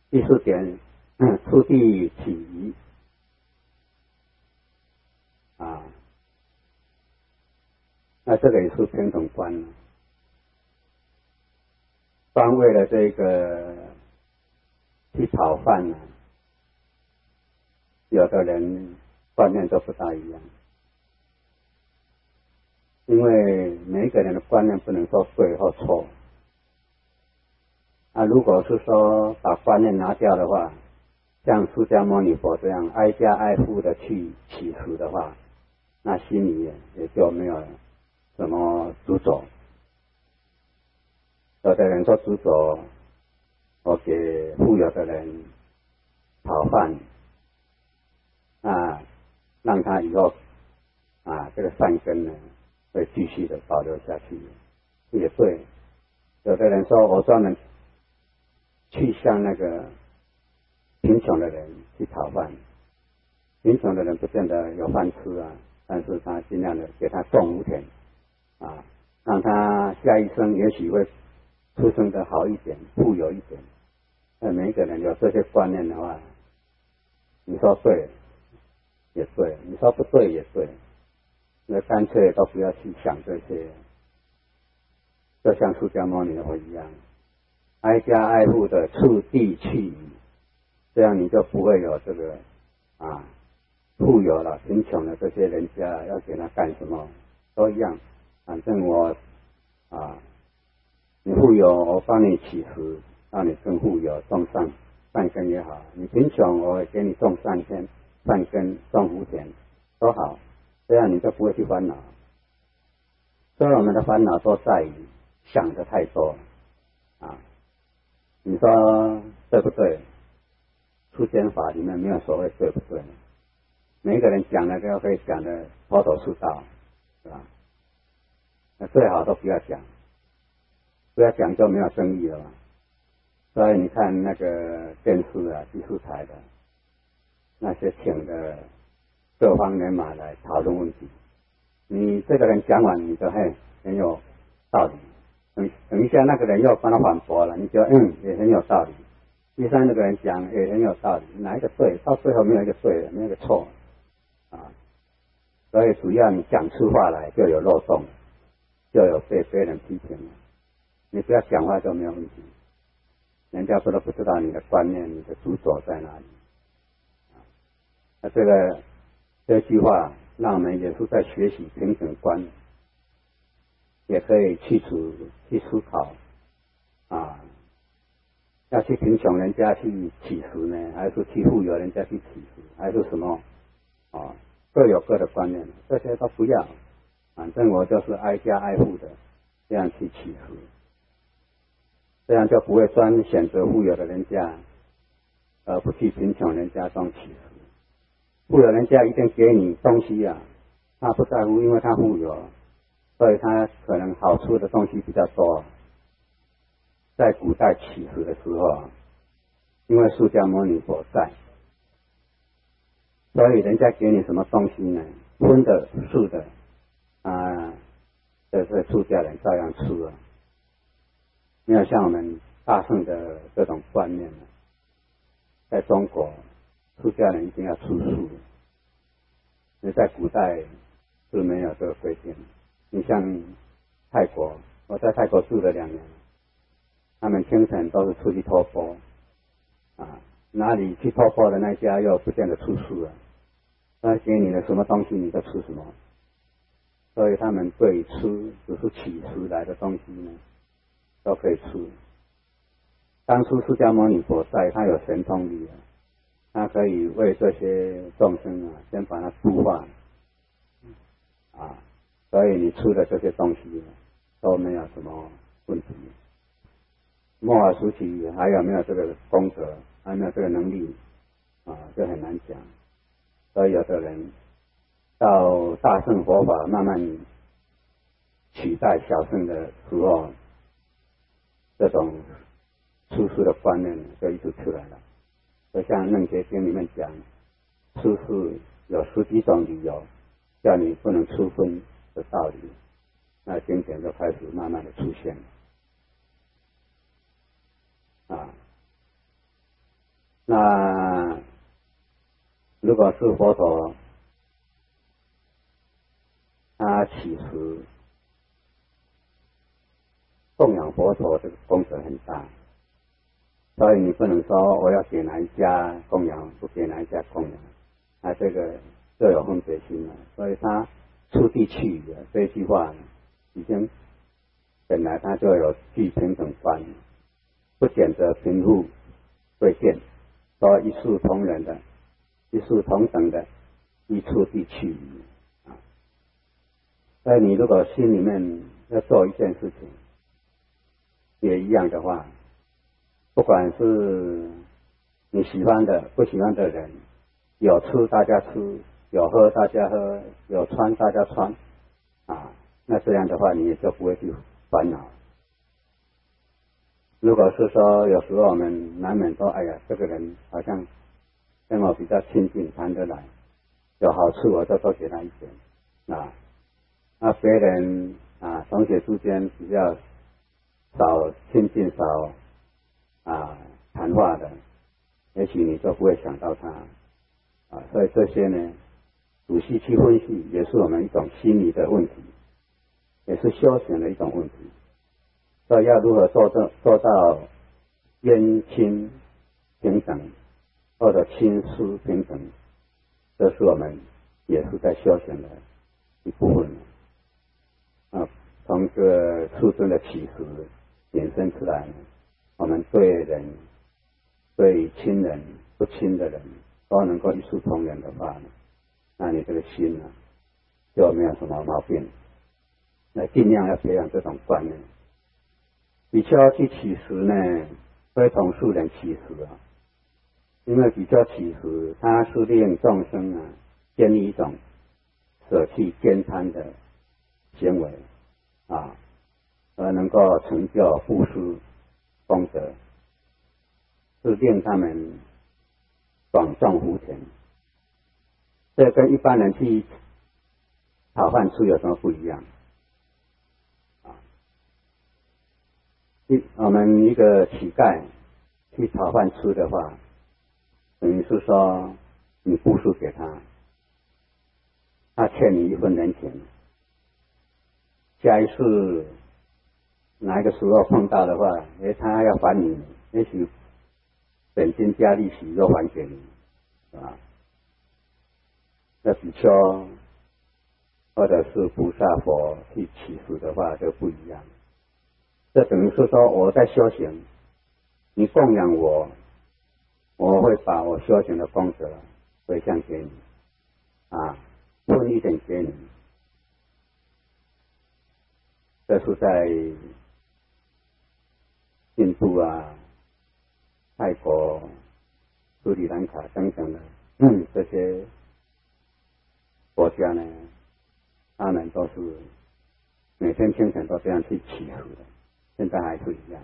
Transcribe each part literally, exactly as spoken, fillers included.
第四点，嗯，出地起疑啊，那这个也是平等观了。光为了这个去讨饭呢，有的人观念都不大一样，因为每一个人的观念不能说对或错。啊，如果是说把观念拿掉的话，像释迦牟尼佛这样挨家挨户的去乞食的话，那心里也就没有什么执着。有的人说执着，我给富有的人讨饭，啊，让他以后啊这个善根呢会继续的保留下去，也对。有的人说我专门去向那个贫穷的人去讨饭，贫穷的人不见得有饭吃啊，但是他尽量的给他种五田啊，让他下一生也许会出生的好一点，富有一点。那每一个人有这些观念的话，你说对也对，你说不对也对，那干脆都不要去想这些，就像释迦牟尼佛一样，挨家挨户的处地去疑，这样你就不会有这个啊富有了贫穷的这些人家要给他干什么都一样，反正我啊你富有我帮你乞食，让你更富有，种善善根也好；你贫穷我给你种善根善根种福田都好，这样你就不会去烦恼。所以我们的烦恼都在于想的太多啊。你说对不对？出间法里面没有所谓对不对，每一个人讲的都可以讲的头头是道，是吧？那最好都不要讲，不要讲就没有争议了嘛。所以你看那个电视啊、电视台的那些请的各方人马来讨论问题，你这个人讲完，你就嘿很有道理。等等一下，那个人又帮他反驳了，你觉得嗯也很有道理。第三那个人讲也很有道理，哪一个对？到最后没有一个对的，没有一个错啊。所以只要你讲出话来，就有漏洞，就有被别人批评了。你不要讲话就没有问题，人家不都不知道你的观念、你的主轴在哪里。啊，那这个这句话，让我们也是在学习平等观。也可以去除去思考啊，要去贫穷人家去乞食呢，还是去富有人家去乞食，还是什么啊？各有各的观念，这些都不要，反正我就是挨家挨户的这样去乞食，这样就不会专选择富有的人家，而不去贫穷人家中乞食。富有人家一定给你东西啊，他不在乎，因为他富有。所以他可能好处的东西比较多。在古代乞食的时候，因为释迦牟尼佛在，所以人家给你什么东西呢？荤的、素的啊，这是出家人照样吃啊，没有像我们大圣的这种观念。在中国，出家人一定要吃素，因为在古代是没有这个规定。你像泰国，我在泰国住了两年，他们清晨都是出去托钵啊，哪里去托钵的那家又不见得出素了，他给你的什么东西你就吃什么，所以他们对吃只是乞食来的东西呢，都可以吃。当初释迦牟尼佛在，他有神通力啊，他可以为这些众生啊，先把它度化啊。所以你吃的这些东西都没有什么问题。末法时期还有没有这个功德，还有没有这个能力啊，就很难讲。所以有的人到大乘佛法慢慢取代小乘的时候，这种吃素的观念就一直出来了。就像《楞伽经》里面讲，吃素有十几种理由，叫你不能吃荤的道理，那经典就开始慢慢的出现了啊。 那如果是佛陀，他其实供养佛陀这个功德很大，所以你不能说我要给哪一家供养，不给哪一家供养，啊，这个就有分别心了。所以他出地去的这句话已经本来他就有具平等观，不拣择贫富贵贱，说一视同仁的，一视同等的，一出地去啊。所以你如果心里面要做一件事情，也一样的话，不管是你喜欢的不喜欢的人，有吃大家吃，有喝大家喝，有穿大家穿啊，那这样的话你也就不会去烦恼。如果是说有时候我们难免说，哎呀，这个人好像跟我比较亲近，谈得来，有好处我就多给他一点啊。那别人啊，同学之间比较少亲近、少啊谈话的，也许你就不会想到他啊。所以这些呢，仔细去分析，也是我们一种心理的问题，也是修行的一种问题。所以要如何做到做到冤亲平等，或者亲师平等，这是我们也是在修行的一部分啊。从这个出生的启示衍生出来，我们对人、对亲人、不亲的人都能够一视同仁的话呢，那你这个心呢就没有什么毛病。那尽量要培养这种观念。比丘去乞食呢，非同素人乞食啊，因为比丘乞食，它是令众生啊建立一种舍弃兼贪的行为啊，而能够成就布施功德，是令他们广种福田。这跟一般人去讨饭吃有什么不一样？一我们一个乞丐去讨饭吃的话，等于是说你布施给他，他欠你一份人情，下一次哪一个时候碰到的话，诶，他要还你，也许本金加利息又还给你，啊，那比丘或者是菩萨佛去乞食的话就不一样。这等于是说我在修行，你供养我，我会把我修行的功德回向给你，啊，分一点给你。这是在印度啊、泰国、斯里兰卡等等的、嗯、这些国家呢，他们都是每天清晨都这样去祈福的。现在还是一样。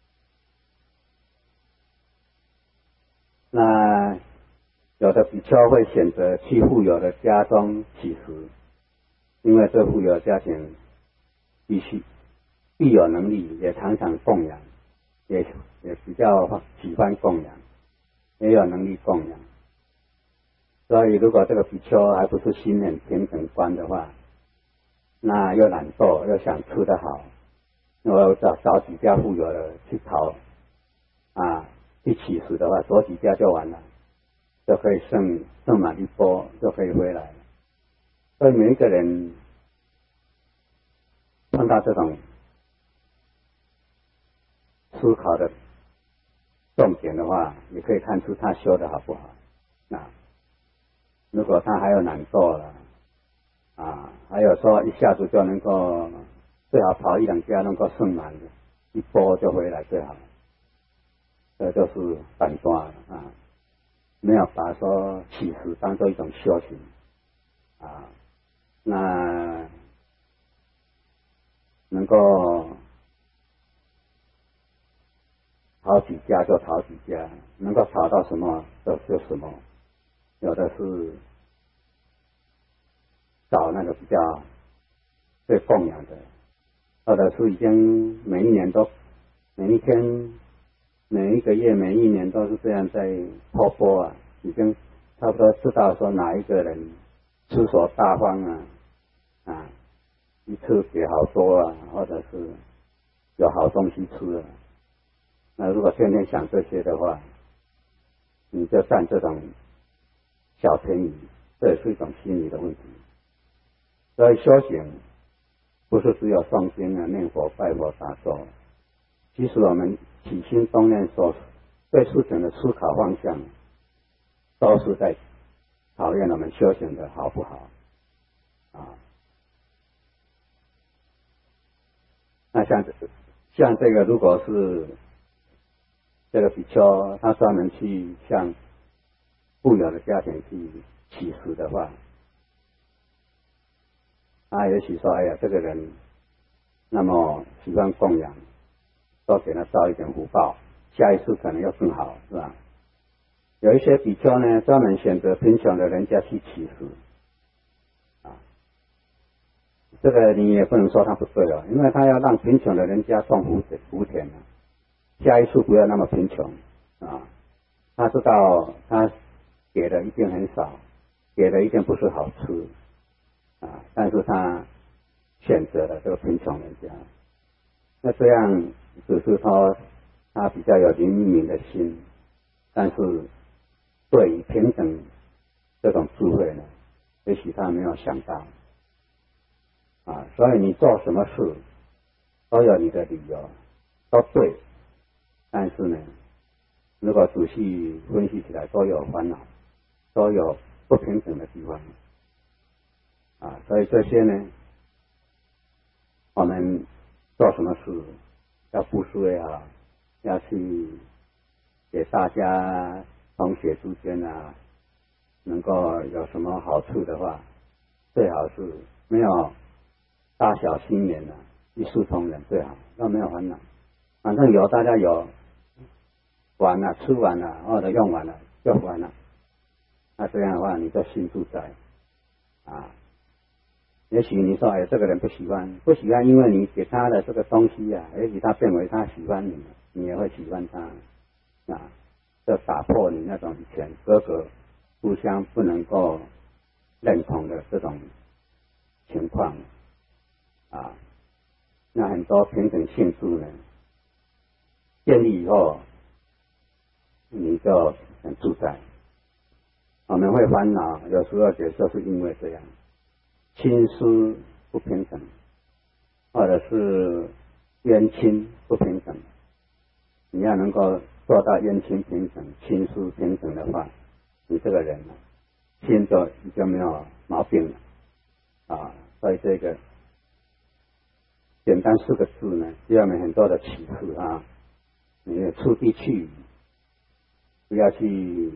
那有的比丘会选择去富有的家中乞食，因为这富有的家庭必须必有能力，也常常供养，也也比较喜欢供养，也有能力供养。所以如果这个比丘还不是心很平等观的话，那又懒惰又想吃得好，我找找几家富有的去讨啊，去乞食的话，多几家就完了，就可以剩剩满一波，就可以回来了。所以每一个人碰到这种思考的重点的话，也可以看出他修的好不好。啊，如果他还有懒惰了啊，还有说一下子就能够。最好跑一两家能够剩满的，一波就回来最好。这就是反端啊，没有把说乞食当做一种修行啊，那能够讨几家就讨几家，能够讨到什么就就什么，有的是找那个比较被供养的。或者是已经每一年都每一天每一个月、每一年都是这样在透波啊，已经差不多知道说哪一个人出手大方啊，啊，一次给好多啊，或者是有好东西吃啊。那如果天天想这些的话，你就占这种小便宜，这也是一种心理的问题。所以修行不是只有诵经啊、念佛、拜佛、打坐，其实我们起心动念所对事情的思考方向，都是在考验我们修行的好不好啊。那像像这个，如果是这个比丘，他专门去向富有的家庭去乞食的话，他也许说，哎呀，这个人那么喜欢供养，多给他招一点福报，下一次可能要更好，是吧？有一些比丘呢，专门选择贫穷的人家去乞食，啊，这个你也不能说他不对哦，因为他要让贫穷的人家种福福田啊，下一次不要那么贫穷啊。他知道他给的一定很少，给的一定不是好吃啊，但是他选择了这个贫穷人家，那这样只是说他比较有灵敏的心，但是对于平等这种智慧呢，也许他没有想到啊。所以你做什么事都有你的理由，都对，但是呢，如果仔细分析起来，都有烦恼，都有不平等的地方啊。所以这些呢，我们做什么事要布施也好，要去给大家同学之间啊，能够有什么好处的话，最好是没有大小心眼啊，一视同仁最好，要没有烦恼，反正有大家有完了，吃完了或者用完了就完了，那这样的话你就心自在啊。也许你说，哎，这个人不喜欢，不喜欢，因为你给他的这个东西啊，也许他变为他喜欢你，你也会喜欢他啊，就打破你那种以前哥哥互相不能够认同的这种情况啊。那很多平等性质呢，建立以后，你就很自在。我们会烦恼，有时候也就是因为这样。亲师不平等，或者是冤亲不平等，你要能够做到冤亲平等、亲师平等的话，你这个人呢，心就已经没有毛病了啊。所以这个简单四个字呢，给我们很多的启示啊。你出地去，不要去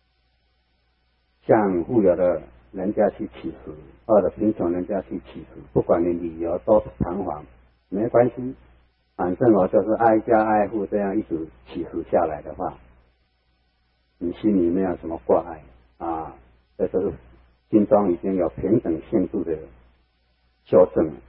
向富有的人家去乞食，或者贫穷人家去乞食，不管你理由多堂皇，没关系，反正我就是挨家挨户这样一直乞食下来的话，你心里没有什么挂碍啊，这就是心中已经有平等性质的修正了。